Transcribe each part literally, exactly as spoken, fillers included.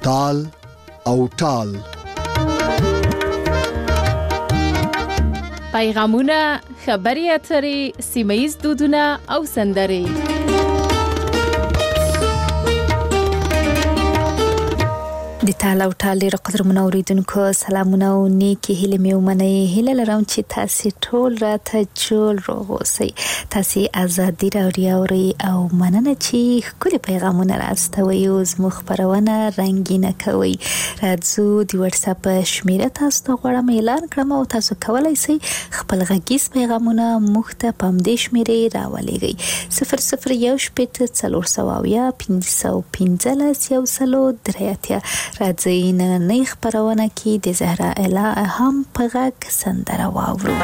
تال او ټال. پیغامونه، خبري اترې، سیمه‌ییز دودونه او سندرې. د تال او ټال ډېر قدرمنو اوریدونکو سلامونه او نیکی هیله مې ومنئ. هیله لرم چې تاسو ټول راته جوړ روغ اوسئ. تاسو ازادي راډیو اورئ او مننه چې ښکلي پیغامونه راستوئ او زموږ خبرونه رنګینه کوئ. راځو د واتس اپ شمیره تاسو ته غواړم اعلان کړم او تاسو کولای شئ خپل غږیز پیغامونه موږ ته په همدې شمیرې راولېږئ. صفر صفر یو شپېته څلور سوه اویا پنځه سوه پنځلس یو سلو درې اتیا. راځئ نننۍ خپرونه کې د زهرا الهام په غږ سندره واورو.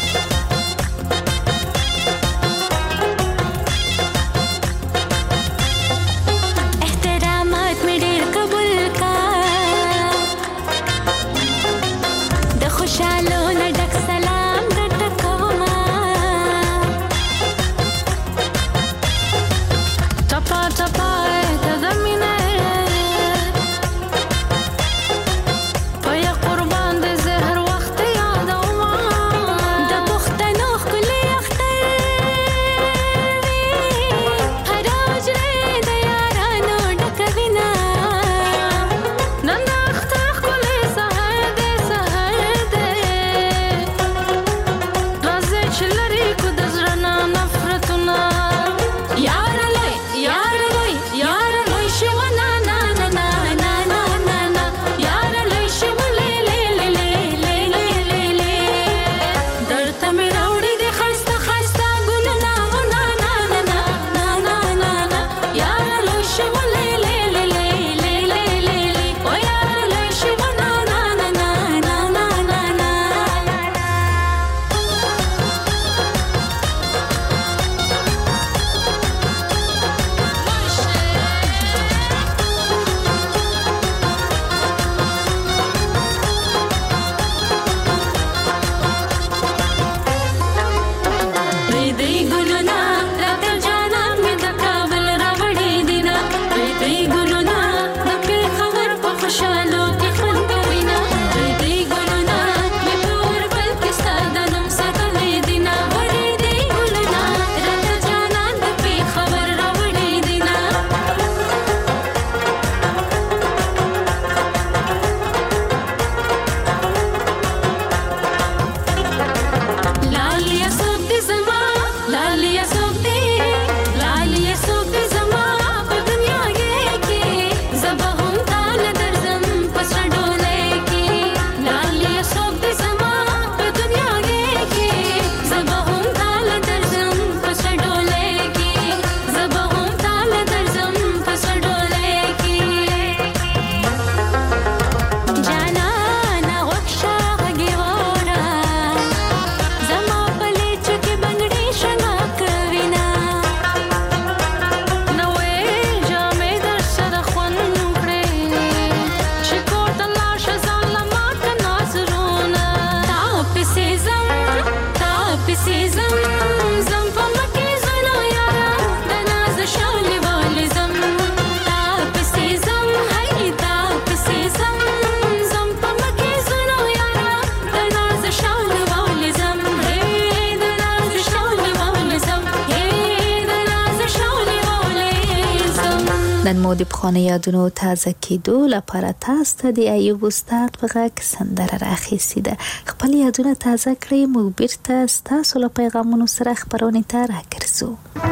نن مو د پخواني یادونو تازه کېدو لپاره تاسو ته د ایوب استاد په غږ سندره راخیستې ده. خپل یادونه تازه کړئ. موږ بیرته ستاسو له پیغامونو سره خپرونې ته راګرځو.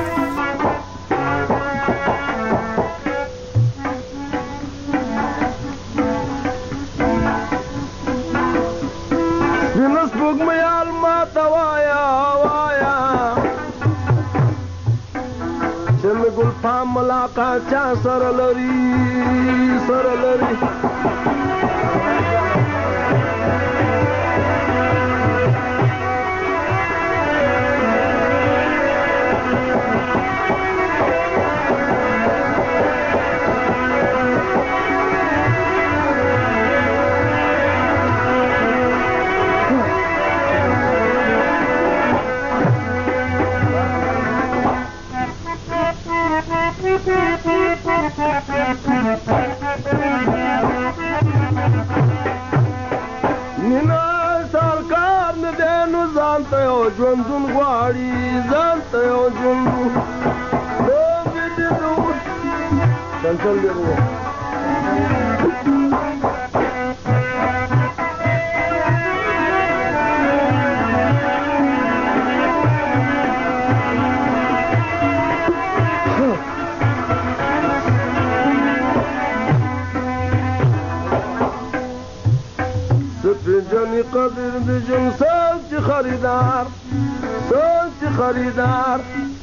ملاقات چا سره لري سره لري Thank you. ټول دی وو جنی قدر بجم سوچ خریدار سوچ خریدار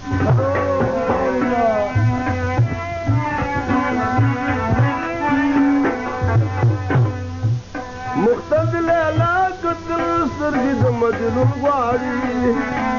مختزل علاقت سرگی دمجنون غواری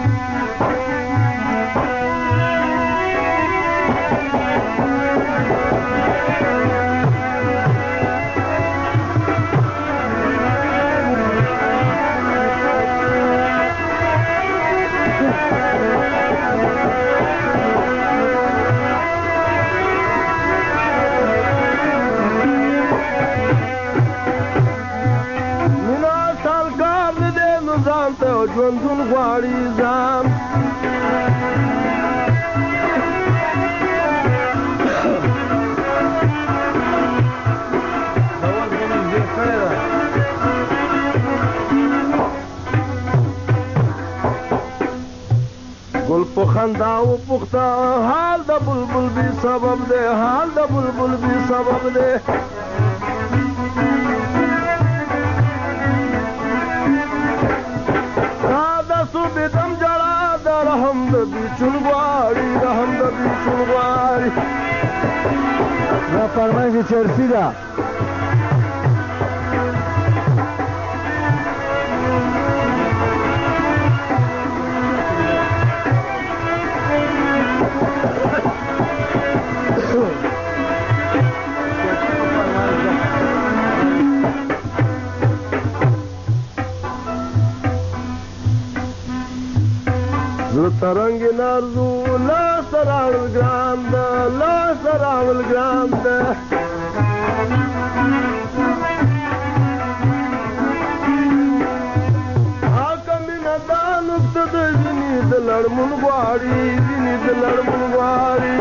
ژوندون غواړي ځان ګل په خندا وپوښته حال د بلبل بې سبب دی حال د بلبل بې سبب دی دم جړا د رحم د بیچون غواړي رحم د بیچون غواړي دا فرمایي چرسي ده ترنگ نارزو لا سراول گراند لا سراول گراند آکا مینا دانکت دا وینی دا لڑمون غواری وینی دا لڑمون غواری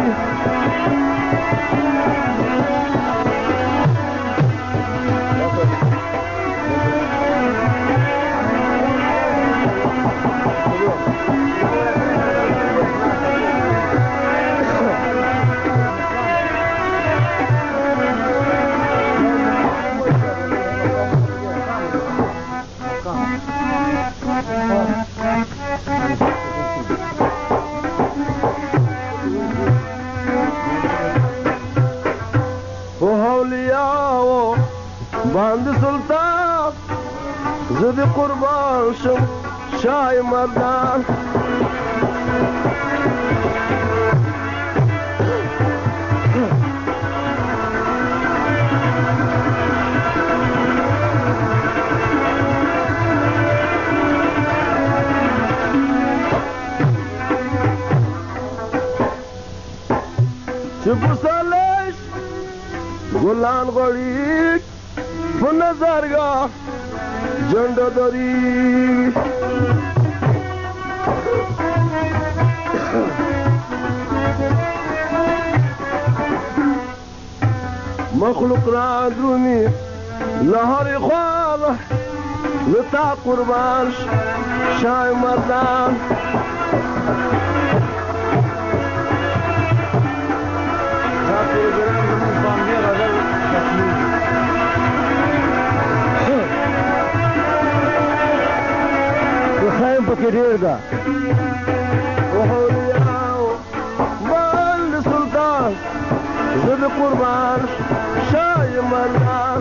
باند سلطان زد قربان شم شای مردان چپ سالش گلان غړي په نظرګاه جنډه دری مخلوق را درومي لهر خواله لتا قربان شای مردان خایم پکې ډېر ده وهولیاو بل سلطان زه د قربان شای مردان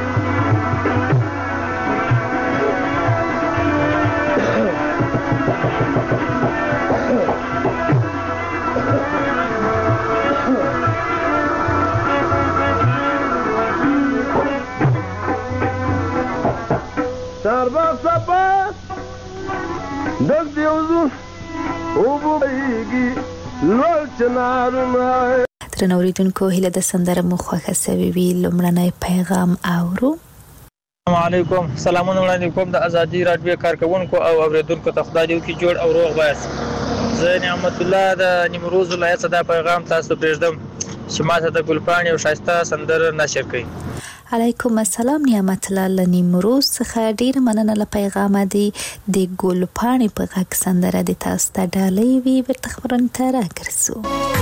سرباز سپاس دک دیوزو اوبو بیگی لول چنارونه درنو اوریدونکو هیله د سندره مو خوښه سوي وي لومړنی پیغام اورو. السلام علیکم. سلامونه وړاندې کوم د ازادي راډیو کارکونکو او اوریدونکو ته خدای دې وکړي جوړ او روغ وایاست. زه نعمت الله د نیمروز ولایت څخه دا پیغام تاسو پرېږدم. چې ما ته د ګلپاڼې او ښایسته سندره نشر کړي. علیکم السلام نعمت الله لنیمروز څخه ډیر مننه له پیغام دی د ګلپاڼې په غږ سندره د تاسو ته ډالۍ وی ورته خبرونه ته راګرځو.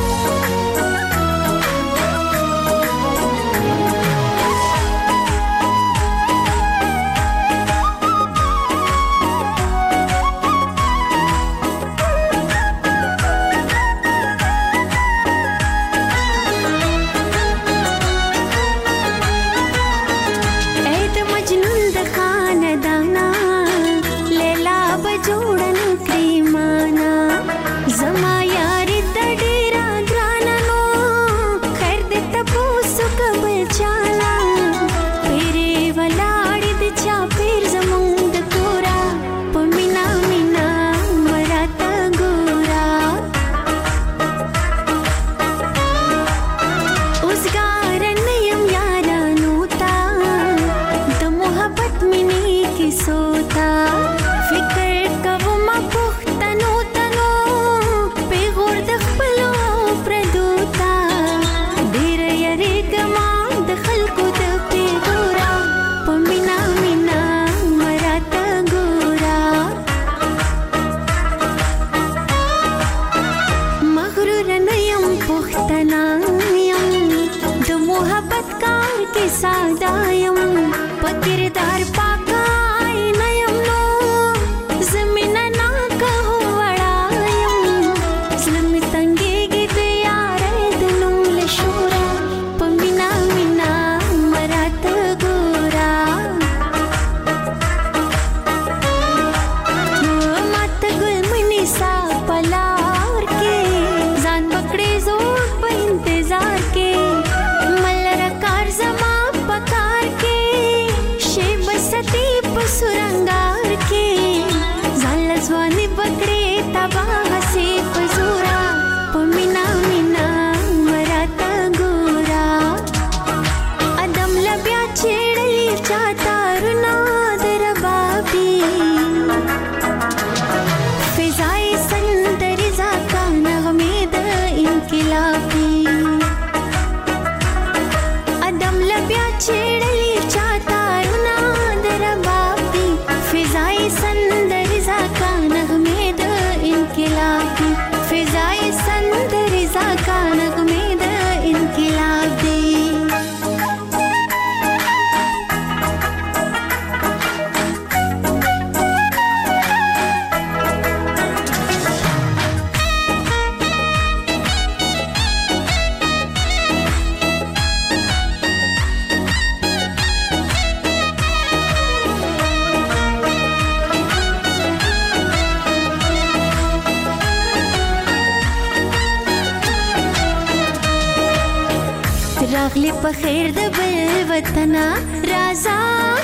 راغلی په خیر د بل وطن رازا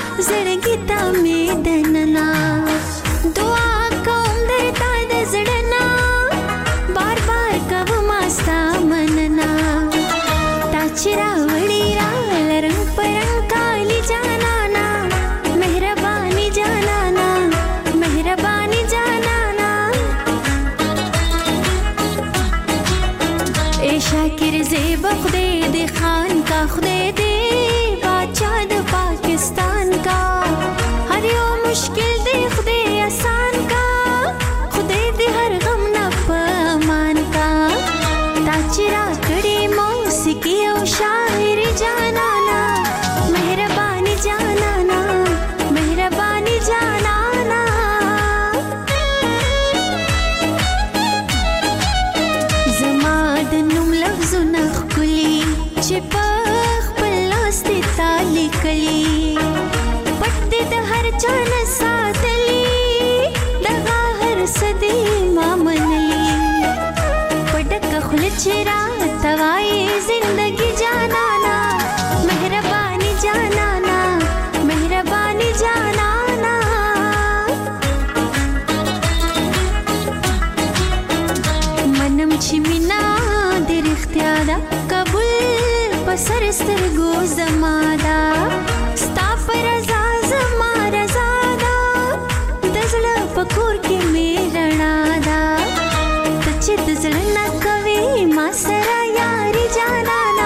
زړګی ته مې دننا دعا کوم درته د زړنا بار بار کوم استا مننا تا چې راوړی را لرنګ پرنګ کالی جانانا مهرباني جانانا مهرباني جانانا اے شاکر زیب خدای دې خان کا خدای دې بادشاہ د پاکستان کا هر یو مشکل دې خدای آسان کا خدای دې هر غم نه پمان کا تا چې را کړې موسیقي او شاعر جانانا مهرباني جانانا مهرباني جانانا زما د نوم لفظونه ښکلي چې په خپل لاس دې تا لیکلي پټ دې د هر چا نه ساتلي دغه هر څه دې ما منلي په ډکه خوله چې راته وایې زندګي جانانا مهرباني جانانا مهرباني جانانا منم چې مینا دې رښتیا ده قبول په سر سترګو زما ده ستا په رضا زما رضا ده د زړه په کور کې مې رڼا ده ته چې د زړه نه کوې ما سره یاري جانانا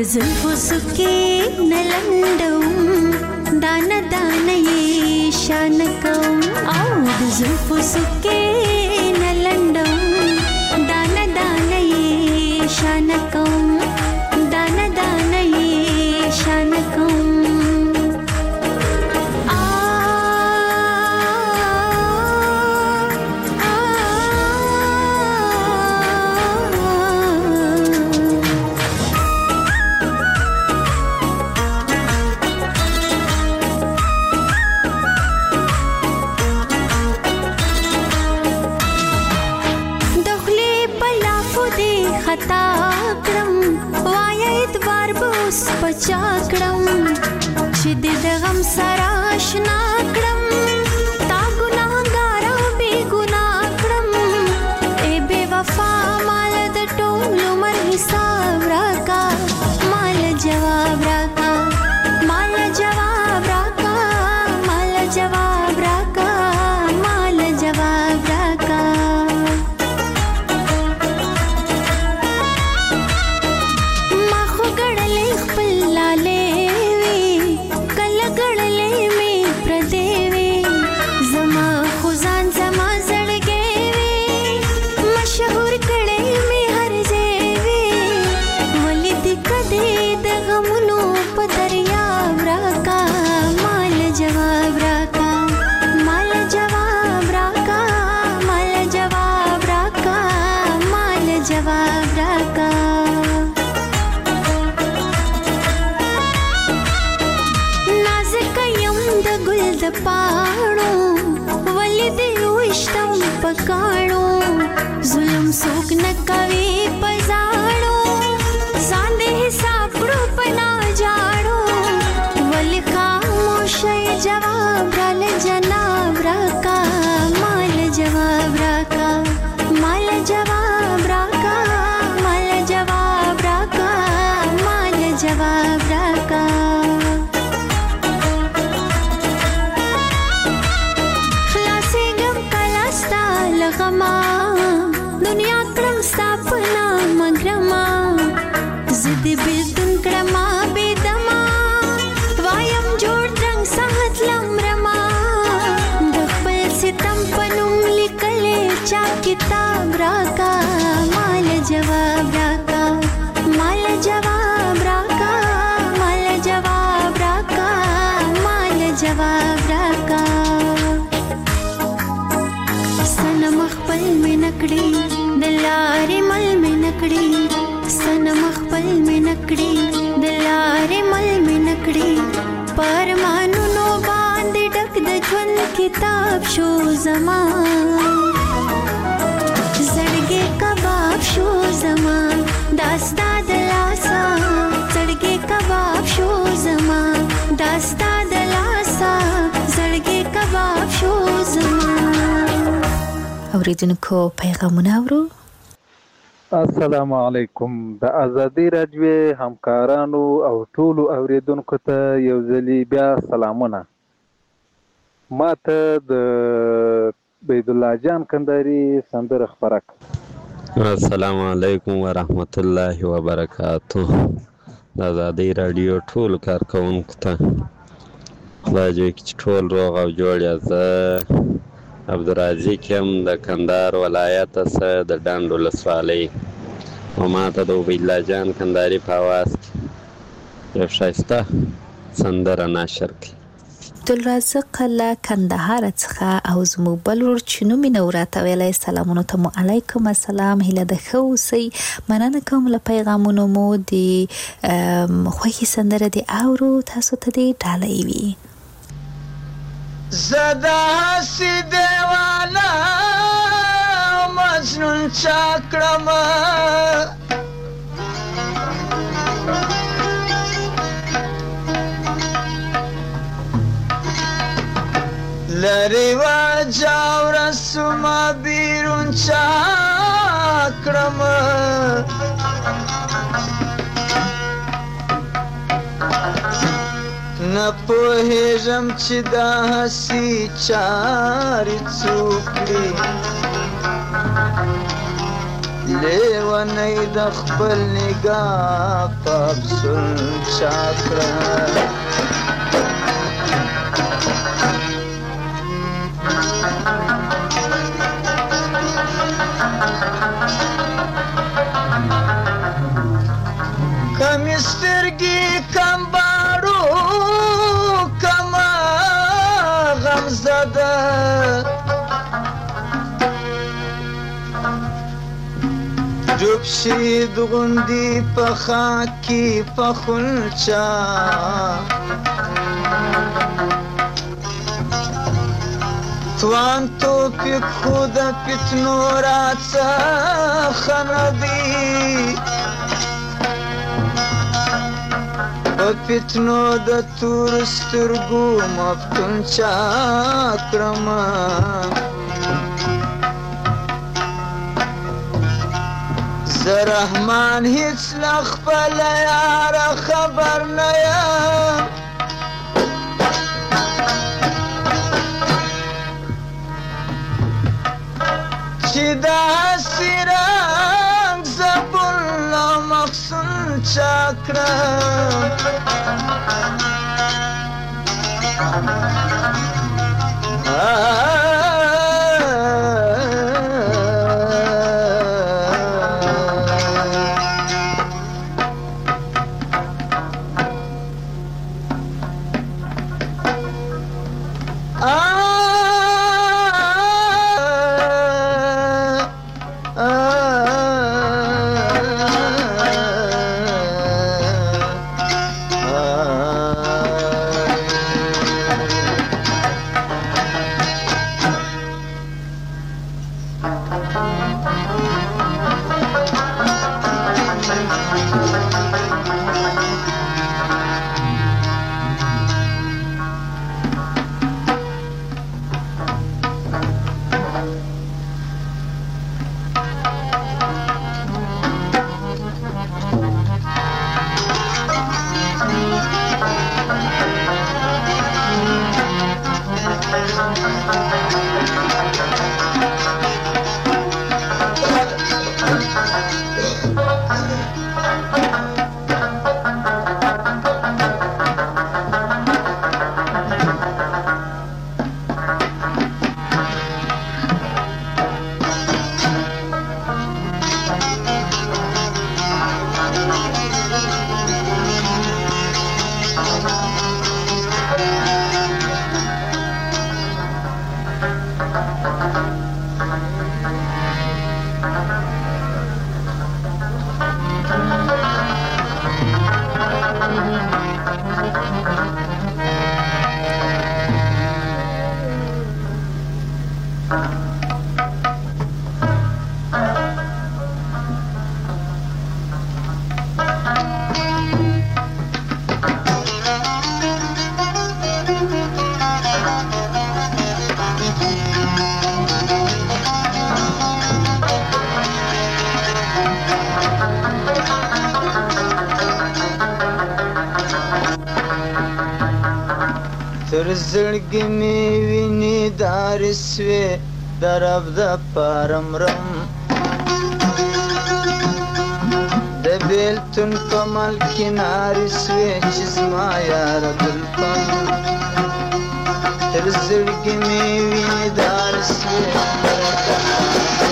زلفو سکې نلنډوم دانه دانه یې شان کوم او د زلفو سکې نلنډوم دانه دانه یې شان کوم دانه دانه یې شان کوم پچا کړم چې د غم سره آشنا کړم تا ګناهګار بے ګناه کړم ای بے وفا مال د ټول عمر حساب راکا مال جواب راکا مال جواب راکا مال جواب راکا مال جواب راکا پاړو ولې دې وشتم پکاړو ظلم څوک نه کوي پزاړو ځان دې حساب کړو پنا جاړو ولې خاموش جواب رال جناب راکا مال جواب راکا مال جواب راکا مال جواب راکا مال جواب راکا غما دنیا کړم ستاپنا مګرما زد بیلتون کړما بيدما وایم جوړ رنگ سات لمرما د خپل ستم پنوم لیکلې چا کتاب راکا مال جواب راکا مال جواب راکا مال جواب راکا مال جواب راکا سنم خپل می نکړي دلارې مل می نکړي سنم خپل می نکړي دلارې مل می نکړي پرمانو نو باندې ډک د ژوند کتاب شو زما زړګي کباب شو زما داستا دلاسا زړګي کباب شو زما داستا دلاسا زړګي کباب شو زما اوریدونکو پیغامونه اورو. السلام علیکم. د ازادي راډیو همکارانو او ټولو اوریدونکو ته یو ځلی بیا سلامونه. ما ته د بيد الله جان کنداري سندره خبره. السلام علیکم ورحمت الله وبرکاته. د ازادي راډیو ټول کارکونکو ته خدای دې چې ټول روغ او جوړ یا زه عبدالرازق یم د کندهار ولایت څخه د ډنډ ولسوالۍ او ما ته د عبید الله جان کندهاري په اواز کې یو ښایسته سندره نشر کړي. عبدالرازق له کندهار څخه او زموږ بل ورور چې نوم یې نو راته ویلی سلامونه ته مو علیکم السلام هیله ده ښه اوسئ. مننه کوم له پیغامونو مو د خوښې سندره دې اورو تاسو ته دې ډالۍ وي. زدا سی دیوانا مجنون چاکرم لری و جاو رسوما بیرون چاکرم نپوهیږم چې دا هسې چارې څوک کړي لیونی د خپل نگاه په افسون چا کړه کمی سترګې کم باړو کما غمزده ډوب شي د غوندې په خاک کې په خلچا توان توفیق خو د فتنو راڅخه نه دی په فتنو د تور سترګو مفتون چا کړمه زه رحمان هیڅ له خپله یاره خبر نه یم چې داسې رنګ زبون له مخصون چا کړم تر زړګي مې وینې دارې سوې د رب دپاره مرم د بېلتون په مل کې نارې سوې چې زما یاره دلپم تر زړګي مې وینې دارې سوې د رب دپاره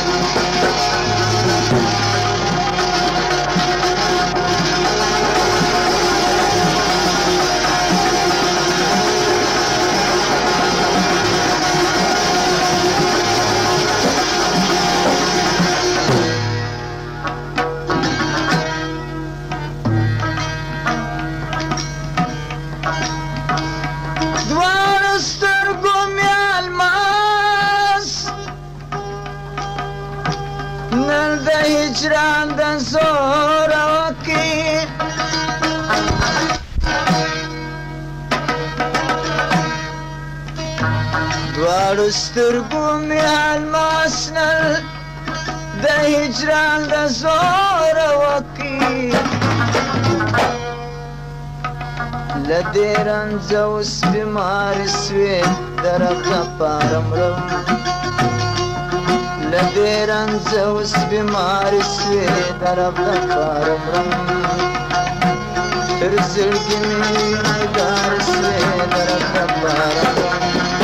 هجران د زور وکي دواړو سترګو مې الماس نل د هجران د زور وکي له دې رنځه اوس بیمارې سوې د رب دپاره مرم دې رنځه اوس بیمارې سوې د رب دپاره مرم تر زړګي مې وینې دارې سوې د رب دپاره مرم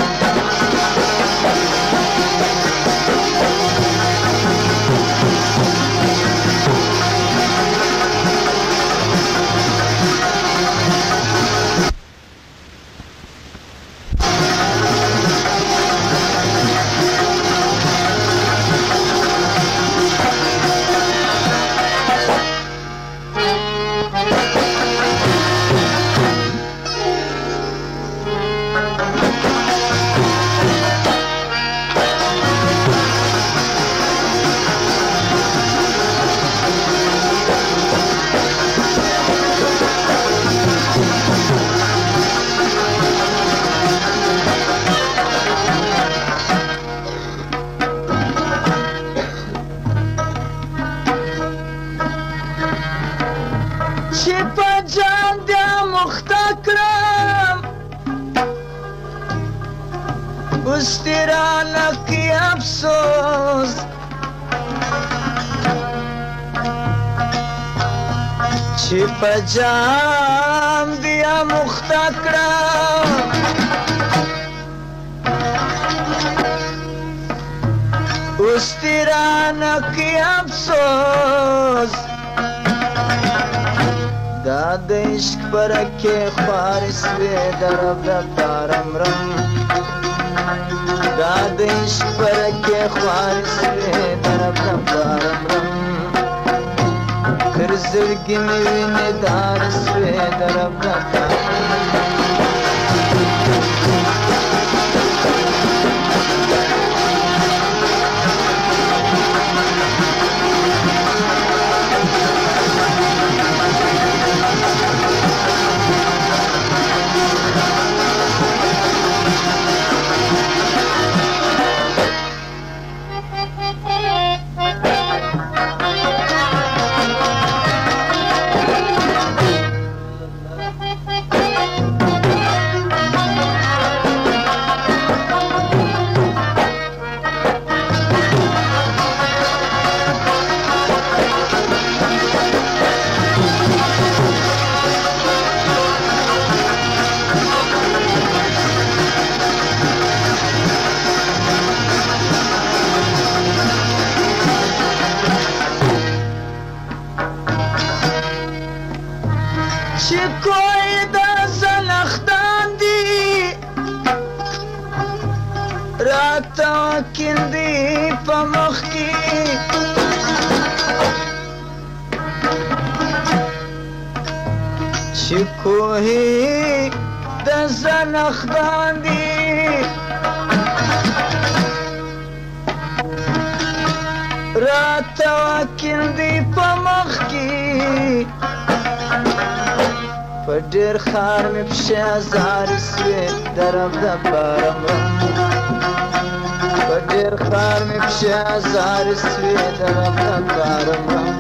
چې په جام بیا مخته کړم اوس دې رانه کې افسوس دا د عشق برکې خوارې سوې د رب دپاره مرم دا د عشق برکې خوارې سوې د رب دپاره مرم تر زړګي مې وینې دارې سوې د رب دپاره کوهی د زنخدان دی راته وکیل دی په مخ کې په ډېر ښار مې پښې ازارې سوې د رب دپاره مرم په ډېر ښار مې پښې ازارې سوې د رب دپاره مرم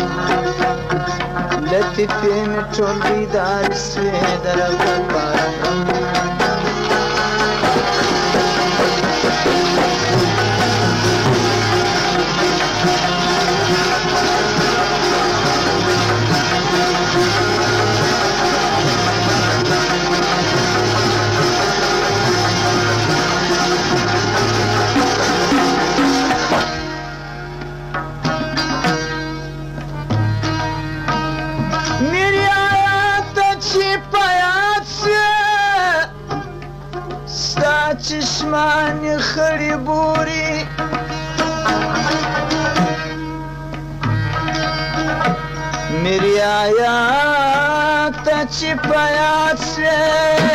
لطیفې مې ټول بیدارې سوې د رب دپاره مرم چشمانی خړی بوري میری آیات ته چې په یاد سوې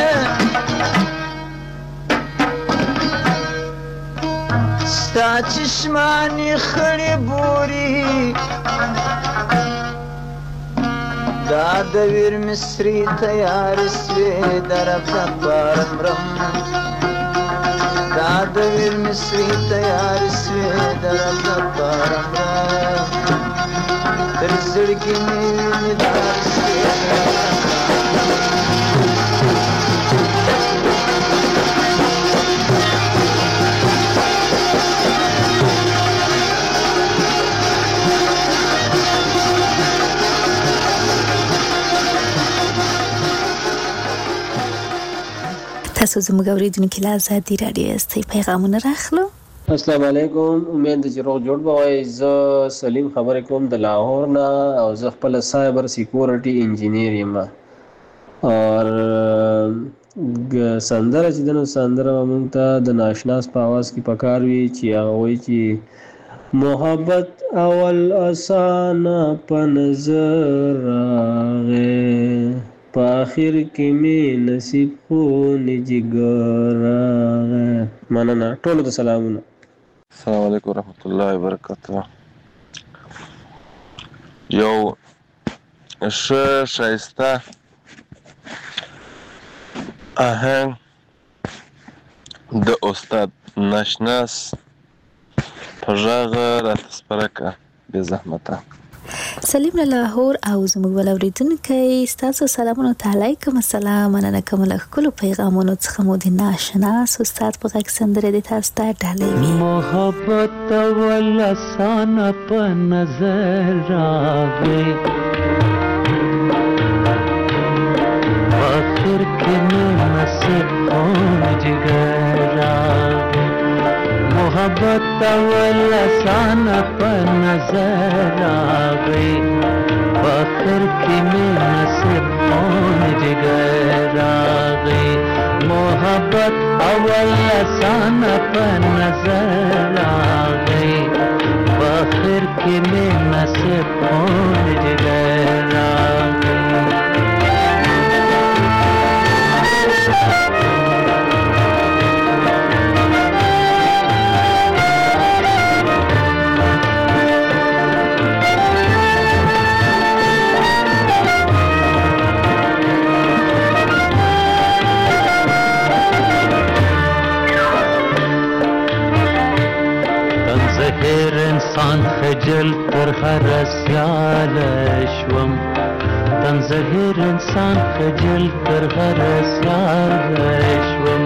ستا چشمانی خړی بوري دا د ویر مصري تیارې سوې د رب دپاره مرم دا د ویر مصري تیارې سوې د رب دپاره مرم تر زړګي مې وینې دارې سوې تاسو زموږ اوریدونکو له آزادي رادیو استي پیغامونه راخلو. السلام علیکم، امید چې روغ جوړ بوي. زه سلیم خبرې کوم د لاهور نه او زه خپل سایبر سکیورټي انجینیر یم. اور سندره چې دنو سندره مونږ ته د ناشناس په आवाज کې پکار وی چې هغه وایي چې محبت اول اسانه په نظر راغې په اخر کې می نصیب خو نجګر راغې. مننه ټولو ته سلامونه. السلام علیکم ورحمت الله وبرکاته. یو ښه ښایسته آهنګ د استاد ناشناس په غږ راته سپاره کړه بې زحمته. سلیم له لاهور او زموږ ول اوریدونکي ستاسو سلامونه ته علیکم السلام. مننه کوم له خپل پیغامونو څخه مو د ناشناس استاد په غږ سندره د تاسو ته ډالۍ وي. محبت ول اسانه په نظر راغی آخر کې مې نصیب خون جګر راغی. محبت اول اسانه په نظر راغی آخر کې مې نصیب خون جګر راغی. محبت اول اسانه په نظر راغی آخر کې مې نصیب خون جګر راغی. هر انسان خجل تر هر سیال شوم تن زهر انسان خجل تر هر سیال شوم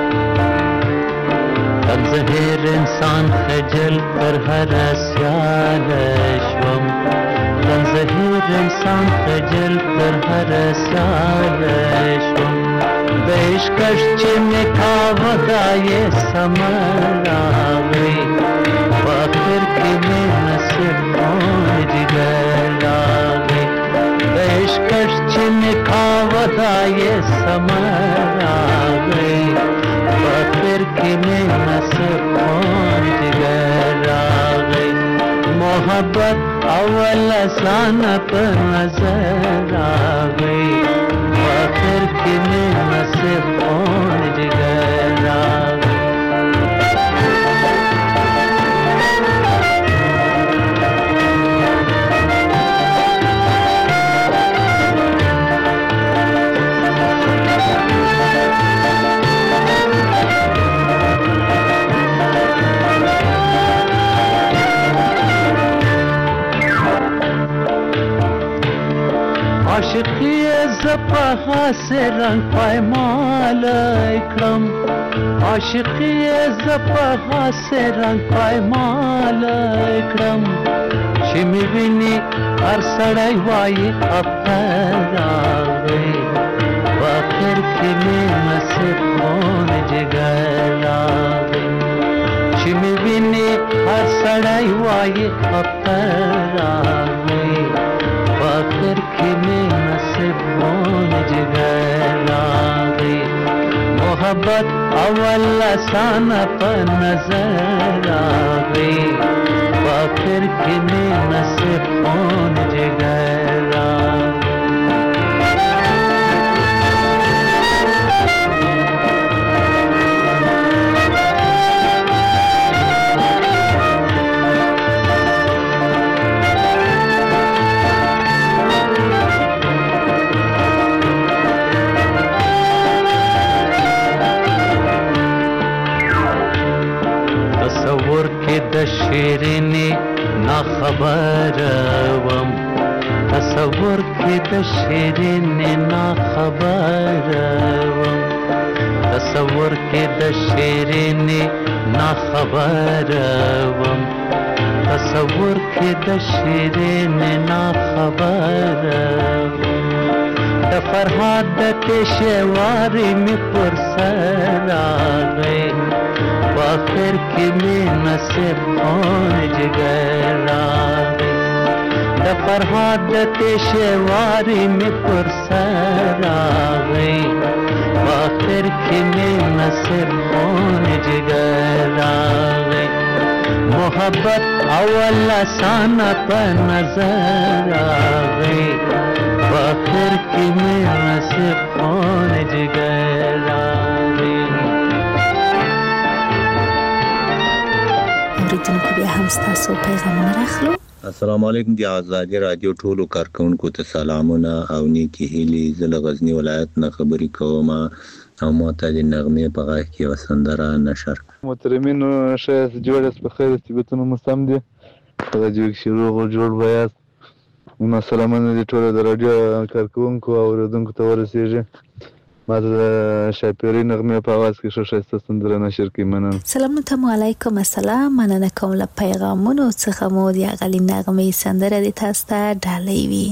تن زهر انسان خجل تر هر سیال شوم تن زهر انسان خجل تر هر سیال شوم بیشکش چې مې کاوه دا یې سمر راغی آخر کې مې نصیب خون جګر راغی. بیشکش چې مې کاوه دا یې سمر راغی آخر کې مې نصیب خون جګر راغی. محبت اول اسانه په نظر راغی آخر کې مې نصیب خون جګر راغی. عاشقی زپا حاس رنگ پایمال اکرم عاشقی زپا حاس رنگ پایمال اکرم چې می ویني هر سړی وایي خفه راغی آخر کې مې نصیب خون جګر راغی. چې می ویني هر سړی وایي خفه راغی آخر کې مې نصیب خون جګر راغی. محبت اول اسانه په نظر راغی آخر کې مې نصیب خون جګر راغی. تصور کې د شیرینې نا خبر وم تصور کې د شیرینې نا خبر وم تصور کې د شیرینې نا خبر وم تصور کې د شیرینې نا خبر وم د فرهاد د پېښواري مې پر سر راغی په آخر کې مې نصیب خون جګر راغی د فرهاد د پېښواري مې پر سر راغی په آخر کې مې نصیب خون جګر راغی محبت اول آسانه په نظر راغی په آخر کې مې نصیب خون جګر راغی. اوریدونکو بیا هم ستاسو پیغامونه راخلو. السلام علیکم دی آزادی رادیو ټولو کارکونکو ته سلامونه او نیکی هیلې. زه له غزنی ولایت نه خبرې کوم او ماته د نغمې په غږ کې یوه سندره نشر. محترمینو ښایست جوړ یاست، په خیر طبیعتونه مو سم دي، په راډیو کې روغ او جوړ به یاست. زما سلامونه دي ټولو د راډیو کارکوونکو او اورېدونکو ته ورسېږي. ما ته د شاپیرۍ نغمې په اواز کې ښه ښایسته سندره نشر کړي. مننه. سلامونه ته مو علیکم السلام. مننه کوم له پیغامونو څخه مو د هغلې نغمې سندره د تاسو ته ډالۍ وي.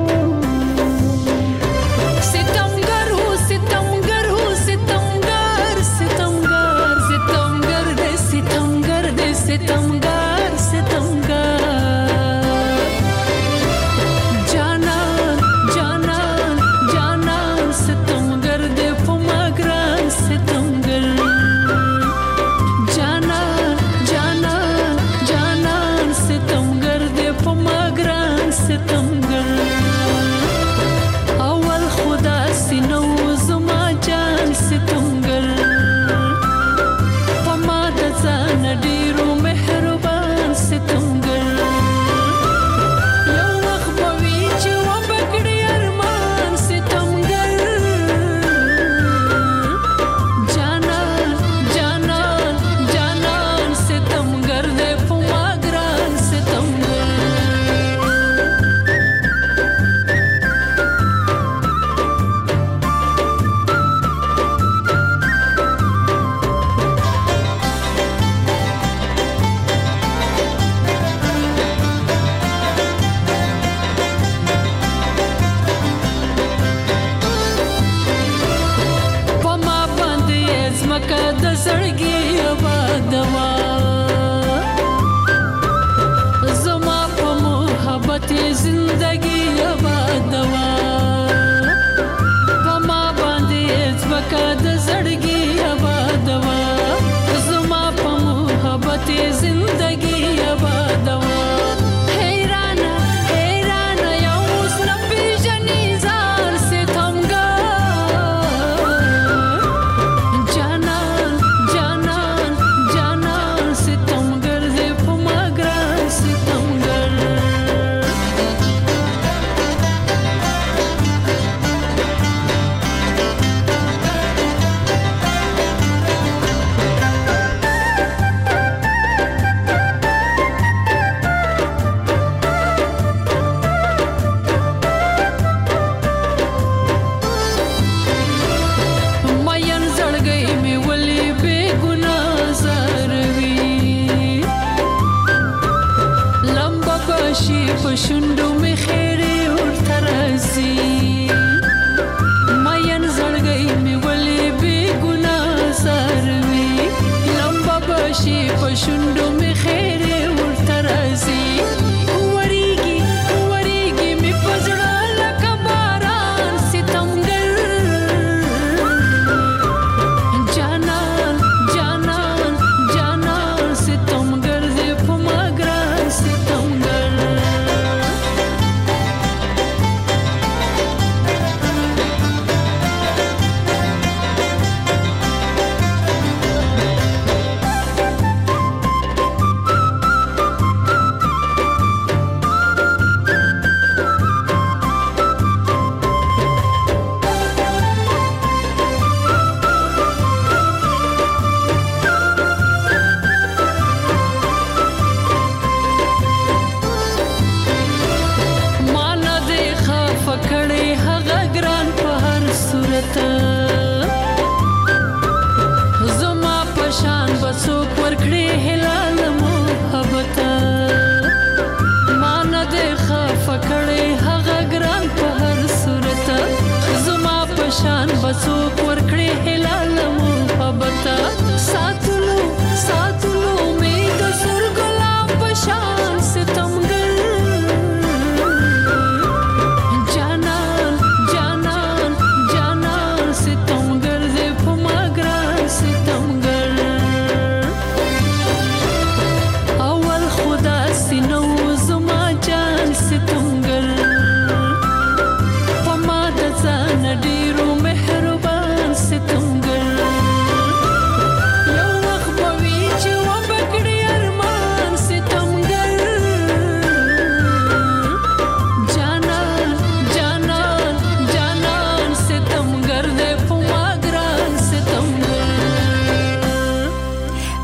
ستمگر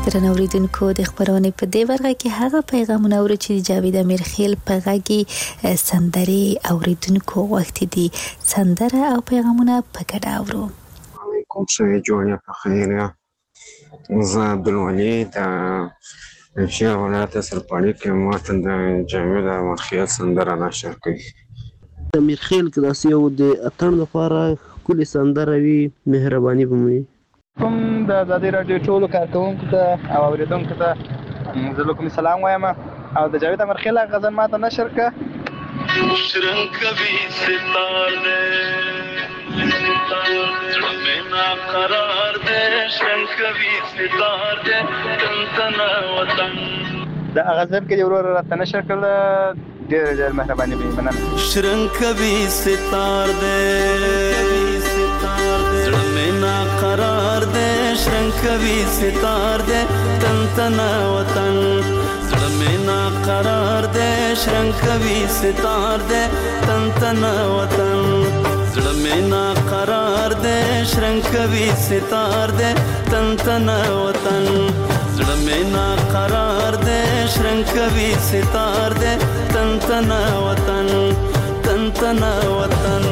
درنو اوریدونکو د خبرونې په دې برخه کې هغه پیغامونه اورو چې جاوید امیرخیل په غږی سندري اوریدونکو وخت دي سندره او پیغامونه په ګډه اورو. علیکم شوی جوړه په خیر یا زه عبدالولي د شیر ولایت سرپاړي کې ماته د جاوید امیرخیل سندره نشر کړي. امیرخیل که داسې یو د اتڼ لپاره ښکلې سندره وي مهرباني به مو وي. کوم د ازادي راډیو ټولو کارکوونکو ته او اورېدونکو ته زه له کومې سلام وایم او د جاوید امیرخیل هغه غزل ماته نشر کړه. شرنګ کوي ستار دې زړه مې ناقرار دې شرنګ کوي ستار دې تن تنا وطن د هغه غزل کې یو ورور راته نشر کړل ډېر ډېر مهرباني به یې مننه. شرنګ کوي ستار دې زړه مې ناقرار دې شرنګ کوي ستار دې تن تنا وطن زړه مې ناقرار دې شرنګ کوي ستار دې تن تنا وطن زړه مې ناقرار دې شرنګ کوي ستار دې تن تنا وطن زړه مې ناقرار دې شرنګ کوي ستار دې تن تنا وطن تن تنا وطن.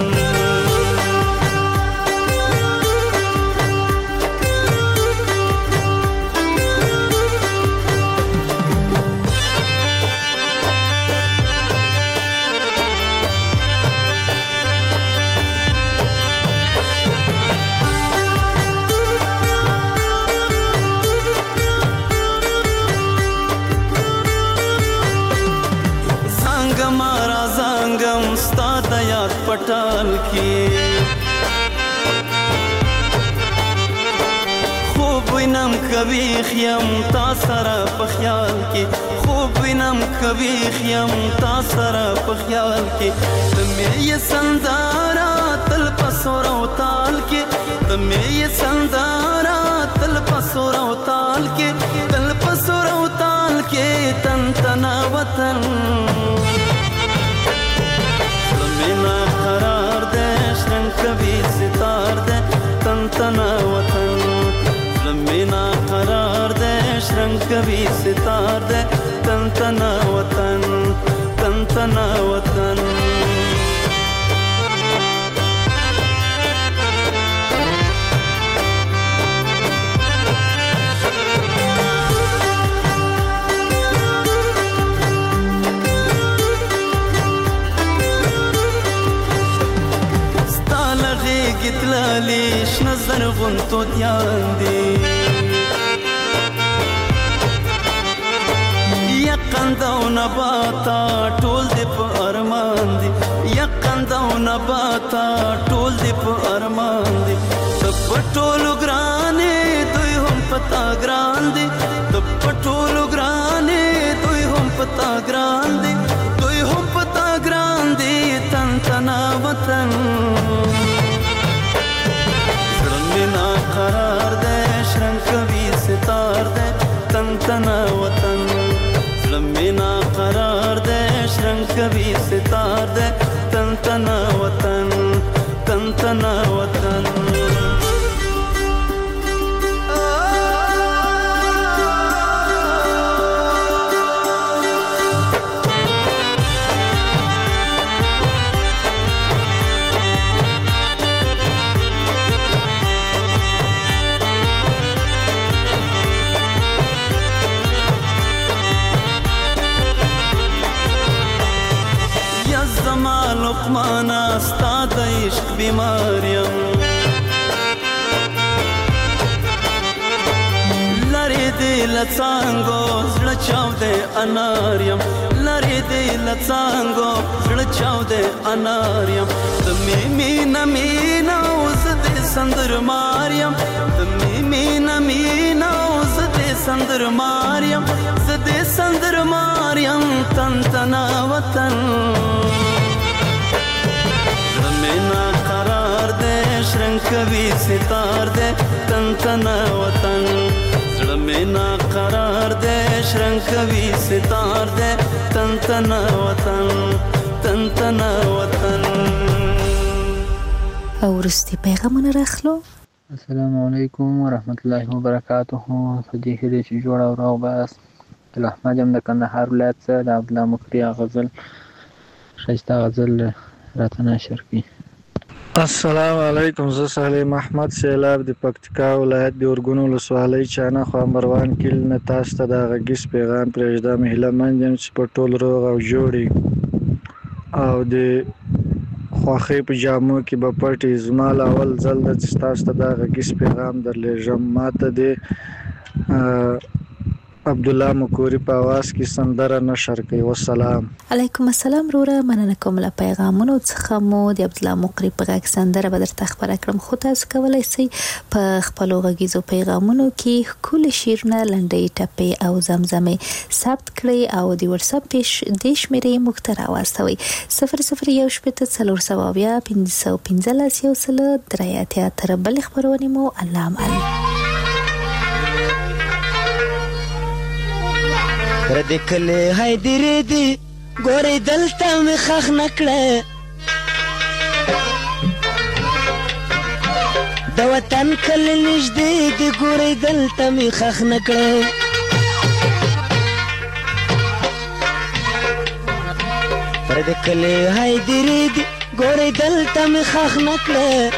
پټال کې خوب وینم کوي خیم تا سره په خیال کې خوب وینم کوي خیم تا سره په خیال کې ته مې یې سندارا تل په سور او تال کې ته مې یې سندارا تل په سور او تال کې تل په سور او تال کې تن تنا وطن قرار دې شرنګ کوي ستار دې تن تنا وطن زمینا قرار دې شرنګ کوي ستار دې تن تنا وطن تن تنا وطن. تلالي شنزر غنتو دياندي يقندا ونباتا طول دي په ارمان دي يقندا ونباتا طول دي په ارمان دي تپټولو ګرانې دوی هم پتا ګران دي تپټولو ګرانې دوی هم پتا ګران دي دوی هم پتا ګران دي تن تنا وطن قرار دې شرنګ کوي ستار دې تن تنا وطن زړه مې ناقرار دې شرنګ کوي ستار دې تن تنا وطن تن تنا وطن. لقمانا ستا د عشق بیماریم لری دی لڅانګو زړه چاو دې اناریم لری دی لڅانګو زړه چاو دې اناریم ته مې مینا مینا اوس دې سندر ماریم ته مې مینا مینا اوس دې سندر ماریم زه دې سندر ماریم تن تنا وطن مینا قرار دې شرنګ کوي ستار دې تن تنا وطن زړه مینا قرار دې شرنګ کوي ستار دې تن تنا وطن تن تنا وطن. او وروستي پیغامونه راخلو. السلام علیکم ورحمت الله وبرکاته. په دې هیله چې جوړ او روغ باست. احمد یم د کندهار ولایت څخه د عبدالله مقری غزل ښایسته غزل راته نشر کړي. السلام علیکم. زه سلیم احمد سیلاب د پکتیکا ولایت د اورګون ولسوالۍ چانه خامروان کلی نه تاسو ته د غږیز پیغام پرېږدم. هیلهمند یم چې په ټول روغ او جوړ او د خوښۍ په جامو کې به پټ. زما له اول ځل ده چې تاسو ته دا غږیز پیغام درلیږم. ما ته د عبدالله مکوري په اواز کې سندره نشر کوي. والسلام علیکم السلام وروره. مننه کوم له پیغامونو څخه مو د عبدالله مکوري په غږ سندره به درته خپره کړم، خو تاسو کولی شئ په خپلو غږیزو پیغامونو کې ښکلي شعرونه، لنډۍ ټپې او زمزمې ثبت کړئ او د وټساپ دې شمېرې موږ ته راواستوئ: صفر صفر یو شپېته څلور سوه اویا پنځه سوه پنځلس یو سل درې اتیا. تر بلې خپرونې مو الله امان. ردی کلی های دیری دی گوری دلتا می خخ نکڑه دا وطن کلی نجدی دی گوری دلتا می خخ نکڑه ردی کلی های دیری دی گوری دلتا می خخ نکڑه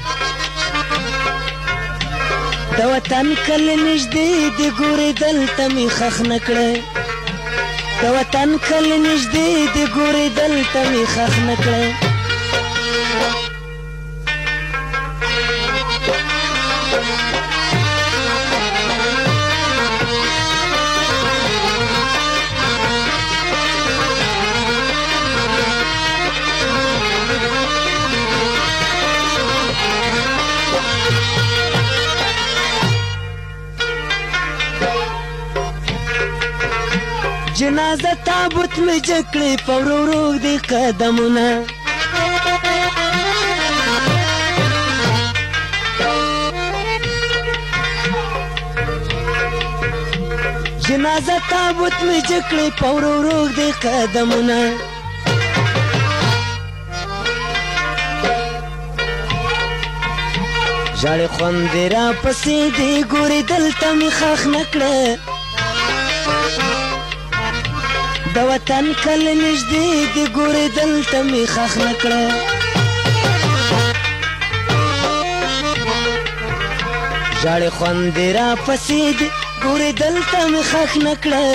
دا وطن کلی نجدی دی گوری دلتا می خخ نکڑه د وطن کلی نږدې د ګورې دلته مې خښ نه کړی جنازه تابوت می جکړې په ورو ورو دي قدمونه جنازه تابوت می جکړې په ورو ورو دي قدمونه ژړې خوندې را پسې دي ګورې دلته مې خښ نه کړه د وطن کلی نږدې دی ګورې دلته مې خښ نه کړه ژړې خوندې را پسې دي ګورې دلته مې خښ نه کړه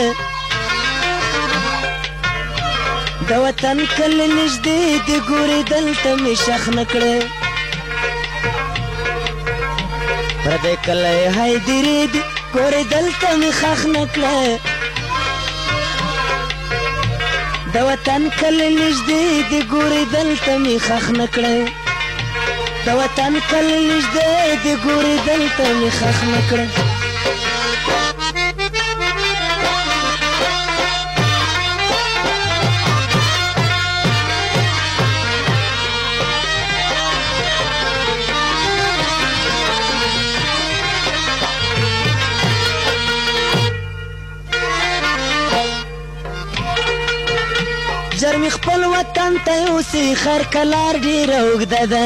د وطن کلی نږدې دی ګورې دلته مې شخ نه کړه پردی کلی های دیرې دي ګورې دلته مې خښ نه کړه د وطن کلی نږدې دی ګورې دلته مې خښ نه کړی د وطن کلی نږدې دی ګورې دلته مې خښ نه کړی ژر مې خپل وطن ته یوسې خر کلار ډېره اوږده ده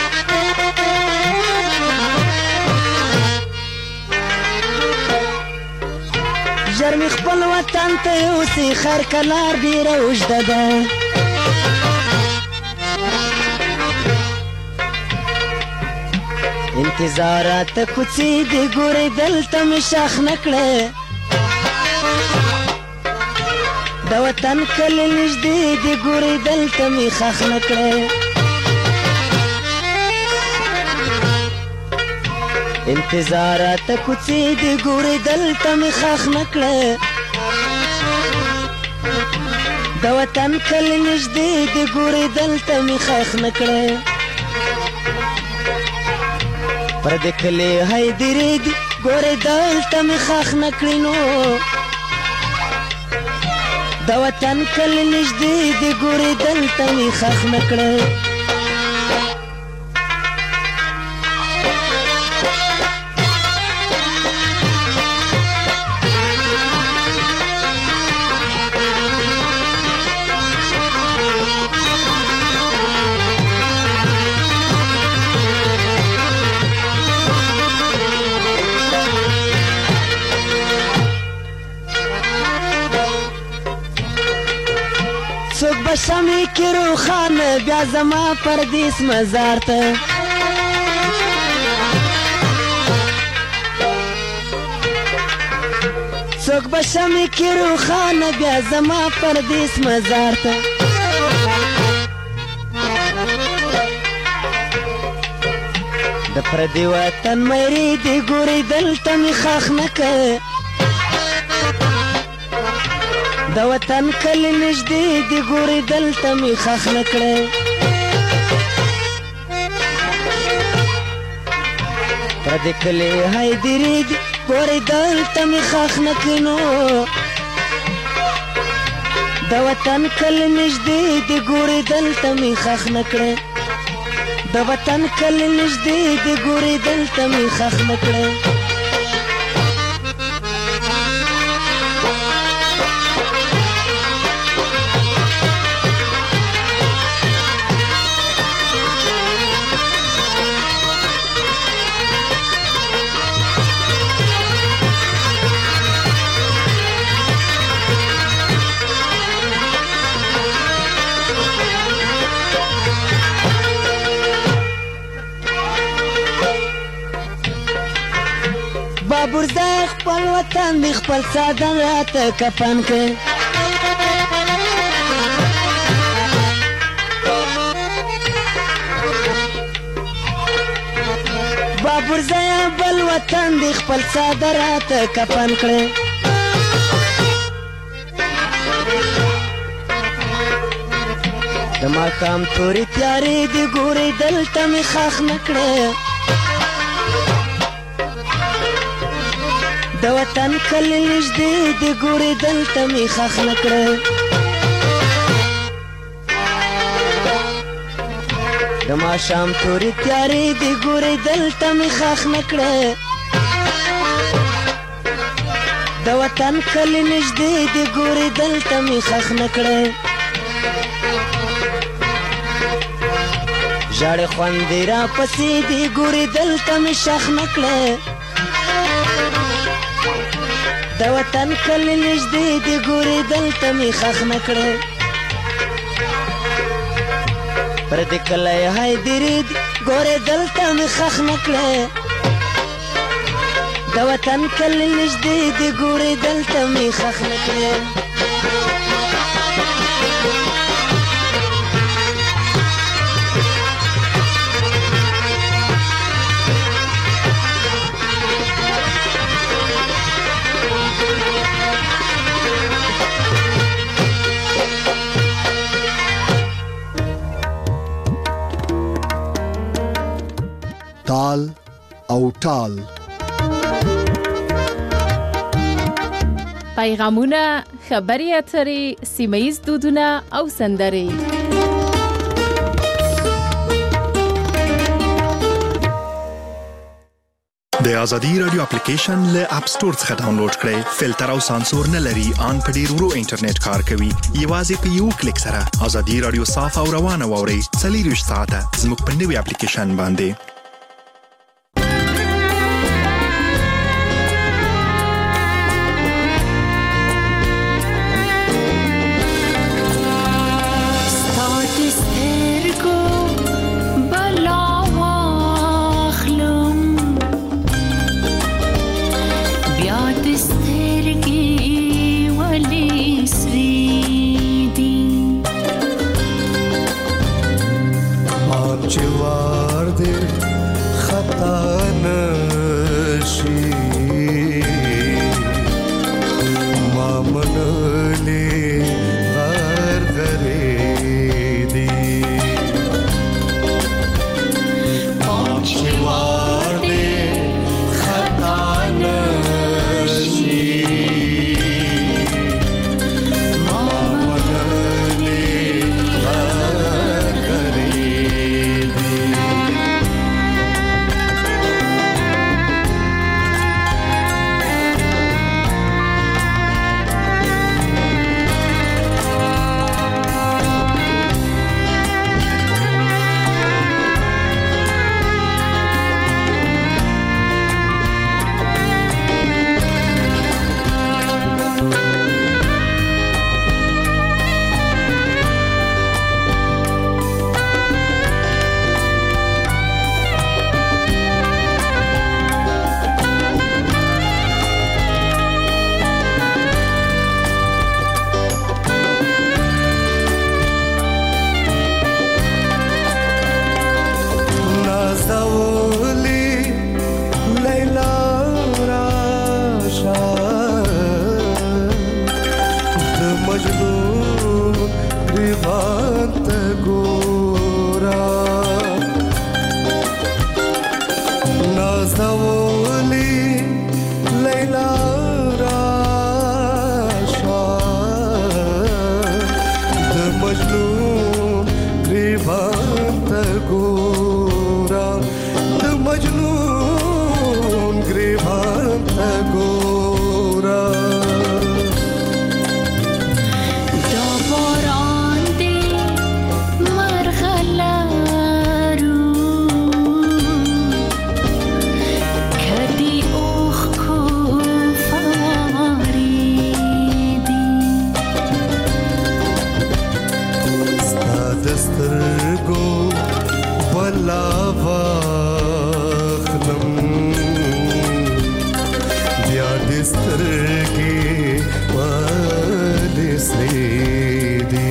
ژر مې خپل وطن ته یوسې خر کلار ډېره اوږده ده انتظاراته کوڅې دې ګورې دلته مې شاخ نه کړه د وطن کلی نږدې دی ګورې دلته مې خښ نه کړی انتظاراته کوڅې دی ګورې دلته مې خښ نه کړی د وطن کلی نږدې دی ګورې دلته مې خښ نه کړی پردې کلی های دیرې دي ګورې دلته مې خښ نه کړی نو د وطن کلی نږدې دی ګورې دلته مې خښ نه کړی بشمی کی روخانه بیا زما پردیس مزار ته څوک بشمی کی روخانه بیا زما پردیس مزار ته د پردی وطن مری دی ګوري دلته می خاخ نه کوي د وطن کلی نږدې دی ګوري دلته می خاخ نه کړي پردی کلی هاي دیری دی ګوري دلته می خاخ نه کینو د وطن کلی نږدې دی ګوري دلته می خاخ نه کړي د وطن کلی نږدې دی ګوري دلته می خاخ نه کړي بابرزای خپل وطن دی خپل سادن راته کفن که بابرزای بل وطن دی خپل سادن راته کفن کړي د ماښام تورې تیارې دی ګوري دلته مې خاخ نه کړي د وطن کلی نږدې دی ګوري دلته می خاخ نه کړي د ماښام تورې تیارې دی ګوري دلته می خاخ نه کړي د وطن کلی نږدې دی ګوري دلته می خاخ نه کړي ژړې خوندې را پسې دی ګوري دلته می شاخ نه کړي د وطن کلی نږدې دی ګوري دلته می خاخ نه کړي پردی کلی هاي دیری دی ګوري دلته می خاخ نه کړي د وطن کلی نږدې دی ګوري دلته می خاخ نه کړي تال او ټال پیغامونه خبري اترې سیمه‌ییز دودونه او سندرې د ازادي رادیو اپلیکیشن له اپ ستور څخه ډاونلوډ کړئ فلټر او سانسور نه لري ان په ډیر ورو انټرنیټ کار کوي یوازې په یو کلیک سره ازادي رادیو صاف او روانه ووري څلور ساعته زموږ په نوي اپلیکیشن باندې جوار دې سترګې ولې سرې دي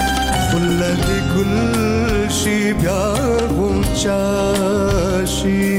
بیا غونچا شي